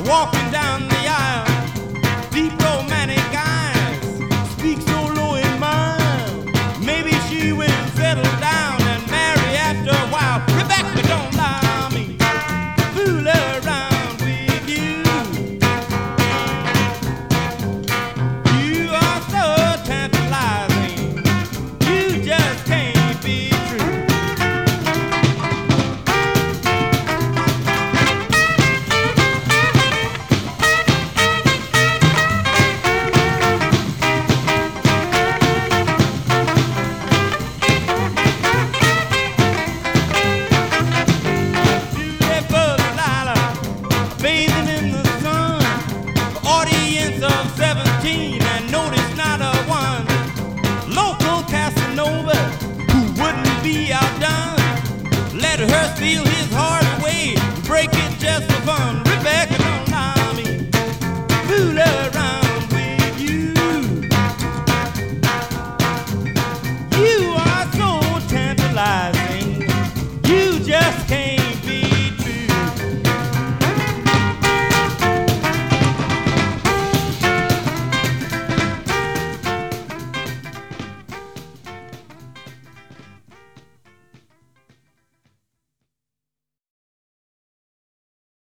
walking down the aisle. Deep romantic eyes, speak so low and mild. Maybe she will settle down and marry after a while. Rebecca, don't allow me to fool around with you. You are so tantalizing, you just can't be true. Bathing in the sun, audience of 17, and notice not a one. Local Casanova who wouldn't be outdone. Let her steal his heart away, break it just for fun.